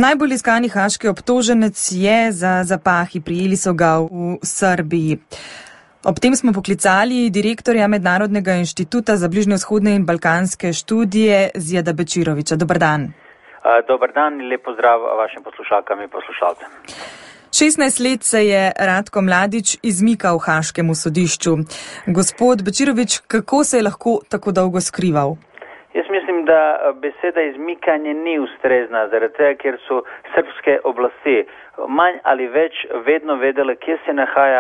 Najbolj iskani haaški obtoženec je za zapahi, prijeli so ga v Srbiji. Ob tem smo poklicali direktorja Mednarodnega inštituta za bližnjevzhodne in balkanske študije Zijada Bečirovića. Dobar dan. Dobar dan in lep pozdrav vašim poslušalkam in poslušalcem. 16 let se je Ratko Mladić izmikal haaškemu sodišču. Gospod Bečirović, kako se je lahko tako dolgo skrival? Jaz mislim, da beseda izmikanje ni ustrezna, zaradi tega, ker so srbske oblasti manj ali več vedno vedele, kje se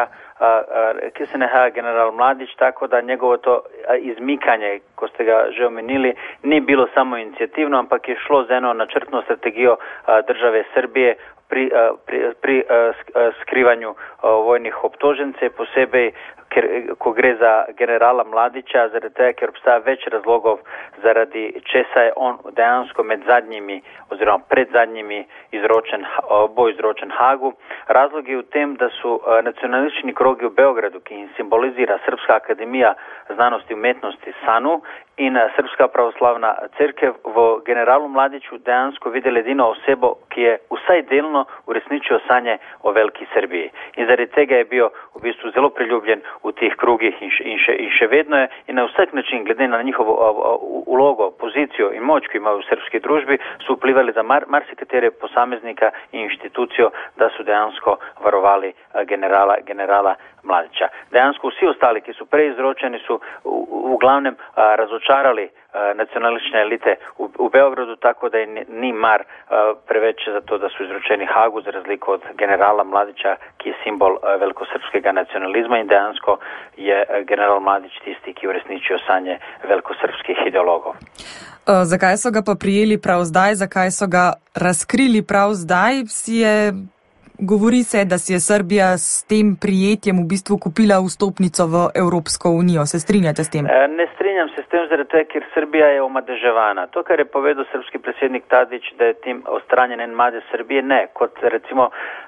nahaja general Mladić, tako da njegovo to izmikanje, ko ste ga že omenili, ni bilo samo inicijativno, ampak je šlo za eno načrtno strategijo države Srbije pri skrivanju vojnih obtožence, posebej ko gre za generala Mladića, zaradi tega, ker obstaja več razlogov, zaradi česa je on dejansko med zadnjimi oziroma pred zadnjimi izročen Hagu. Razlog je v tem, da su nacionalistični krogi v Beogradu, ki jim simbolizira Srpska akademija znanosti in umetnosti SANU in Srpska pravoslavna cerkev v generalu Mladiću dejansko videli edino osebo, ki je vsaj delno uresničil sanje o veliki Srbiji. In zaradi tega je bil v bistvu zelo priljubljen v teh krugih in še vedno je in na vsak način, glede na njihovo ulogo, pozicijo in moč, ki imajo v srpski družbi, so vplivali za marsikatere posameznika in inštitucijo, da so dejansko varovali generala Mladića. Dejansko vsi ostali, ki so prej izročeni, so v glavnem razočarali nacionalistične elite v Beogradu, tako da ni mar preveč za to, da so izročeni Hagu, za razliko od generala Mladića, ki je simbol velikosrpskega nacionalizma in dejansko je general Mladić tisti, ki uresničijo sanje velikosrpskih ideologov. Zakaj so ga pa prijeli prav zdaj? Zakaj so ga razkrili prav zdaj? Govori se, da si je Srbija s tem prijetjem v bistvu kupila vstopnico v Evropsko unijo. Se strinjate s tem? Ne strinjam se s tem, zaradi tega, ker Srbija je omadeževana. To, kar je povedal srpski predsednik Tadić, da je tem odstranjen en madež Srbije, ne. Kot recimo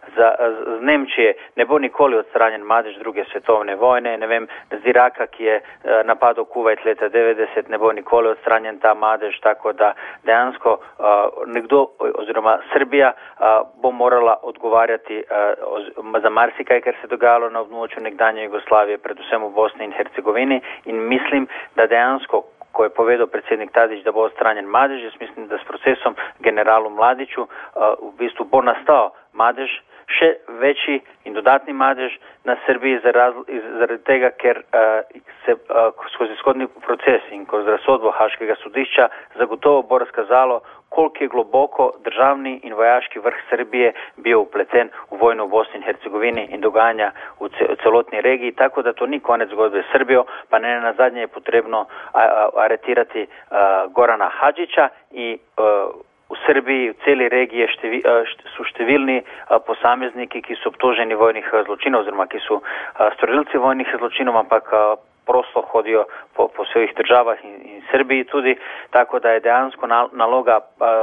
z Nemčije ne bo nikoli odstranjen madež druge svetovne vojne. Ne vem, z Iraka, ki je napadal Kuvajt leta 90, ne bo nikoli odstranjen ta madež, tako da dejansko nekdo oziroma Srbija bo morala odgovarjati za marsikaj, kar se dogajalo na območju nekdanje Jugoslavije, predvsem v Bosni in Hercegovini, in mislim, da dejansko, ko je povedal predsednik Tadić, da bo odstranjen madež, jaz mislim, da s procesom generalu Mladiću v bistvu bo nastal madež, še večji in dodatni madež na Srbiji zaradi tega, ker se skozi shodni proces in kroz razsodbo Haškega sodišča zagotovo bo razkazalo, koliko je globoko državni in vojaški vrh Srbije bil upleten v vojno v Bosni in Hercegovini in dogajanja v celotni regiji, tako da to ni konec zgodbe s Srbijo, pa ne nazadnje je potrebno aretirati Gorana Hadžića in v Srbiji, v celi regiji so številni posamezniki, ki so obtoženi vojnih zločinov oziroma ki so storilci vojnih zločinov, ampak prosto hodijo po svojih državah in Srbiji tudi, tako da je dejansko naloga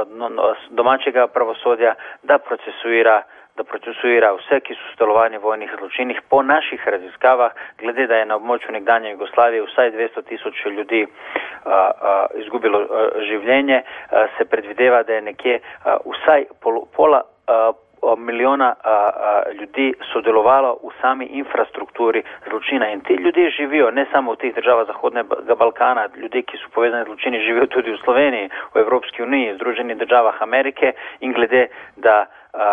domačega pravosodja, da procesuje vse, ki so sodelovali v vojnih zločinih. Po naših raziskavah, glede da je na območju nekdanje Jugoslavije vsaj 200,000 ljudi izgubilo življenje, se predvideva, da je nekje vsaj pola milijona ljudi sodelovalo v sami infrastrukturi zločina. In ti ljudje živijo ne samo v teh državah Zahodnega Balkana, ljudje, ki so povezani z zločini, živijo tudi v Sloveniji, v Evropski uniji, Združenih državah Amerike, in glede, da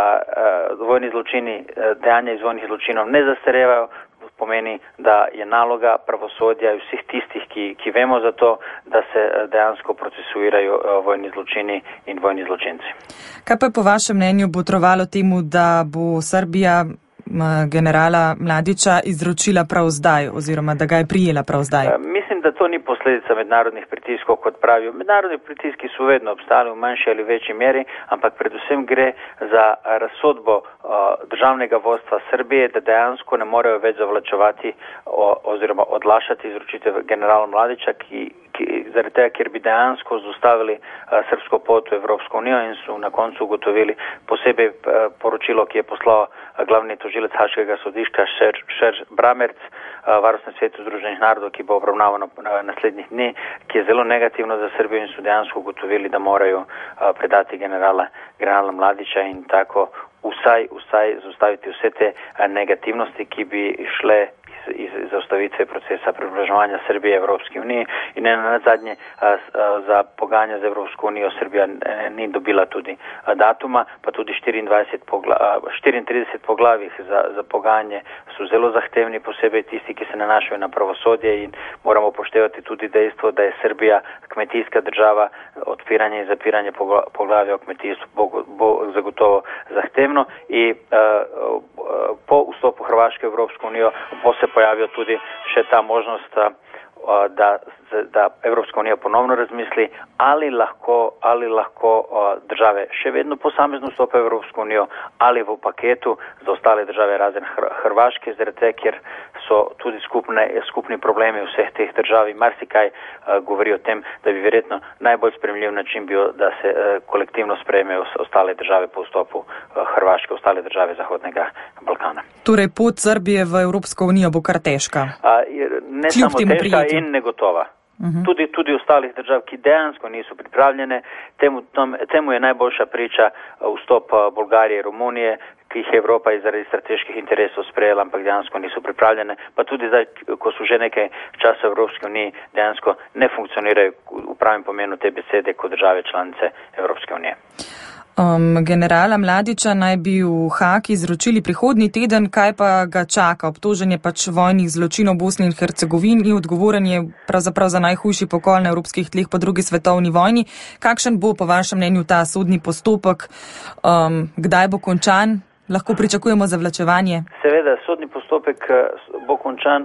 vojni zločini, dejanja iz vojnih zločinov ne zastarevajo, pomeni, da je naloga pravosodja in vseh tistih, ki vemo za to, da se dejansko procesuirajo vojni zločini in vojni zločinci. Kaj pa je po vašem mnenju botrovalo temu, da bo Srbija generala Mladića izročila prav zdaj oziroma da ga je prijela prav zdaj? Mislim, da to ni posledica mednarodnih pritiskov, kot pravijo. Mednarodni pritiski so vedno obstali v manjši ali večji meri, ampak predvsem gre za razsodbo državnega vodstva Srbije, da dejansko ne morejo več zavlačevati oziroma odlašati izročitev generala Mladića, zaradi tega, ker bi dejansko zaustavili srpsko pot v Evropsko unijo, in so na koncu ugotovili posebej poročilo, ki je poslal glavni tožilec Haškega sodišča Serž Bramerc, Varnostnem svetu Združenih narodov, ki bo obravnavano naslednjih dni, ki je zelo negativno za Srbijo in so dejansko ugotovili, da morajo predati generala Mladića in tako vsaj zaustaviti vse te negativnosti, ki bi šle iz zaustavitve procesa približevanja Srbije Evropski uniji in nazadnje za pogajanja z Evropsko unijo Srbija ni dobila tudi datuma, pa tudi 34 poglavij za pogajanje so zelo zahtevni, posebej tisti, ki se nanašajo na pravosodje in moramo upoštevati tudi dejstvo, da je Srbija kmetijska država, odpiranje in zapiranje poglavja o kmetijstvu bo zagotovo zahtevno in po vstopu Hrvaške v Evropsko unijo bo se pojavila tudi še ta možnost, da Evropska unija ponovno razmisli, ali lahko države še vedno posamezno vstopajo v Evropsko unijo ali v paketu za ostale države razen Hrvaške, zaradi tega, ker so tudi skupni problemi vseh teh držav in marsikaj govori o tem, da bi verjetno najbolj sprejemljiv način bil, da se kolektivno sprejmejo ostale države po vstopu Hrvaške, ostale države Zahodnega Balkana. Torej pot Srbije v Evropsko unijo bo kar težka? Ne samo težka in negotova. Tudi ostalih držav, ki dejansko niso pripravljene, temu je najboljša priča vstop Bolgarije in Romunije, ki jih je Evropa zaradi strateških interesov sprejela, ampak dejansko niso pripravljene, pa tudi zdaj, ko so že nekaj časa v Evropski uniji, dejansko ne funkcionirajo v pravem pomenu te besede kot države članice Evropske unije. Generala Mladića naj bi v Haag izročili prihodnji teden, kaj pa ga čaka? Obtožen je pač vojnih zločinov v Bosni in Hercegovini, odgovoren je pravzaprav za najhujši pokol na evropskih tleh po drugi svetovni vojni. Kakšen bo po vašem mnenju ta sodni postopek? Kdaj bo končan? Lahko pričakujemo zavlačevanje? Seveda, sodni postopek bo končan,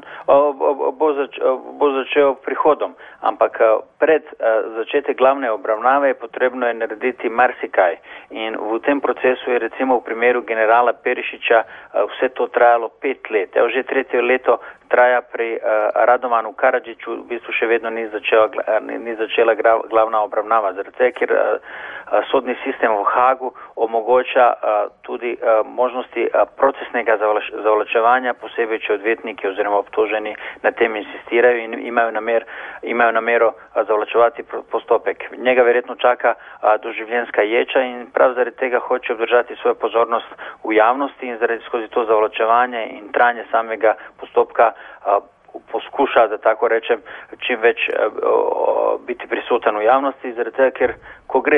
bo začel prihodom, ampak pred začetek glavne obravnave je potrebno narediti marsikaj. In v tem procesu je recimo v primeru generala Perišića vse to trajalo 5 let. Evo že 3. leto traja pri Radovanu Karadžiću, v bistvu še vedno ni začela glavna obravnava, zaradi tega, ker sodni sistem v Haagu omogoča tudi možnosti procesnega zavlačevanja, posebej če odvetniki oziroma obtoženi na tem insistirajo in imajo namero zavlačevati postopek. Njega verjetno čaka doživljenjska ječa in prav zaradi tega hoče obdržati svojo pozornost v javnosti in zaradi skozi to zavlačevanje in trajanje samega postopka poskuša, da tako rečem, čim več biti prisoten v javnosti, zaradi tega, ker ko gre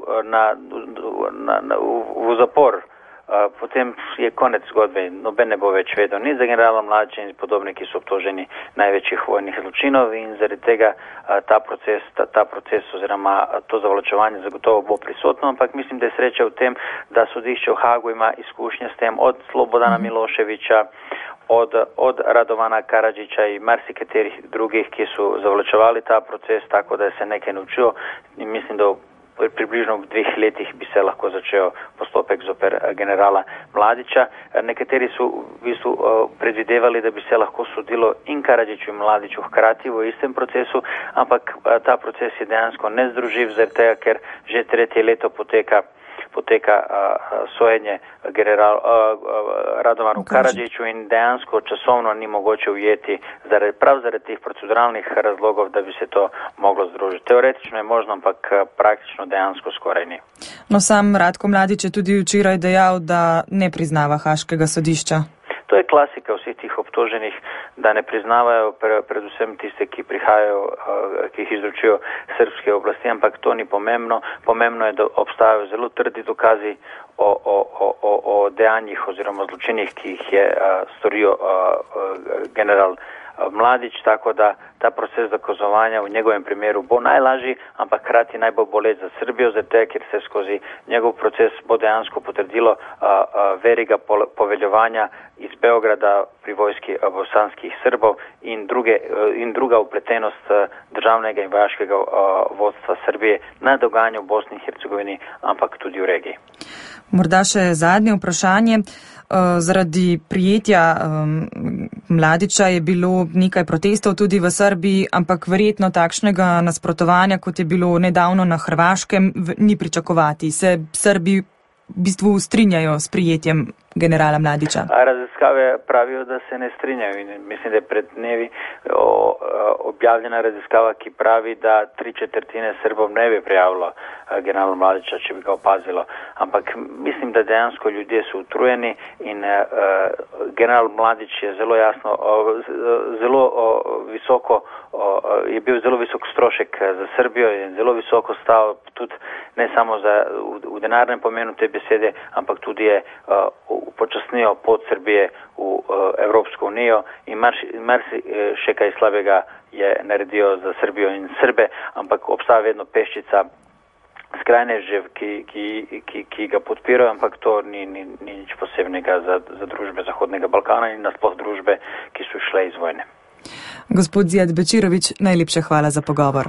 v zapor, potem je konec zgodbe in noben ne bo več vedel ni za generala Mladića in podobni, ki so obtoženi največjih vojnih zločinov in zaradi tega ta proces oziroma to zavlačevanje zagotovo bo prisotno, ampak mislim, da je sreča v tem, da sodišče v Haagu ima izkušnje s tem od Slobodana Miloševića, od Radovana Karadžića in marsikaterih drugih, ki so zavlačevali ta proces, tako da se nekaj naučil in mislim, da približno v 2 letih bi se lahko začel postopek zoper generala Mladića. Nekateri so v bistvu predvidevali, da bi se lahko sodilo in Karadžiću in Mladiću hkrati v istem procesu, ampak ta proces je dejansko nezdružljiv, zaradi tega, ker že 3. leto poteka sojenje Radovanu Karadžiću in dejansko časovno ni mogoče ujeti prav zaradi teh proceduralnih razlogov, da bi se to moglo združiti. Teoretično je možno, ampak praktično dejansko skoraj ni. No, sam Ratko Mladić je tudi včeraj dejal, da ne priznava Haaškega sodišča. To je klasika vseh tih obtoženih, da ne priznavajo predvsem tiste, ki prihajajo, ki jih izročijo srbske oblasti, ampak to ni pomembno. Pomembno je, da obstajajo zelo trdi dokazi o dejanjih oziroma zločinih, ki jih je storil general Mladić, tako da ta proces dokazovanja v njegovem primeru bo najlažji, ampak hkrati najbolj boleč za Srbijo, zato ker se skozi njegov proces bo dejansko potrdilo veriga poveljevanja iz Beograda pri vojski bosanskih Srbov in druga upletenost državnega in vojaškega vodstva Srbije na dogajanje v Bosni in Hercegovini, ampak tudi v regiji. Morda še zadnje vprašanje. Zaradi prijetja Mladića je bilo nekaj protestov tudi v Srbiji, ampak verjetno takšnega nasprotovanja, kot je bilo nedavno na Hrvaškem, ni pričakovati. Se Srbi v bistvu strinjajo s prijetjem generala Mladića? Raziskave pravijo, da se ne strinjajo in mislim, da je pred dnevi objavljena raziskava, ki pravi, da 3/4 Srbov ne bi prijavilo generala Mladića, če bi ga opazilo. Ampak mislim, da dejansko ljudje so utrujeni in general Mladić je zelo jasno, je bil zelo visok strošek za Srbijo in zelo visoko stal tudi ne samo v denarnem pomenu te besede, ampak tudi je upočasnil pot Srbije v Evropsko unijo in marsi še kaj slabega je naredil za Srbijo in Srbe, ampak obstaja vedno peščica skrajnežev, ki ga podpirajo, ampak to ni nič posebnega za družbe Zahodnega Balkana in nasploh družbe, ki so šle iz vojne. Gospod Zijad Bečirović, najlepša hvala za pogovor.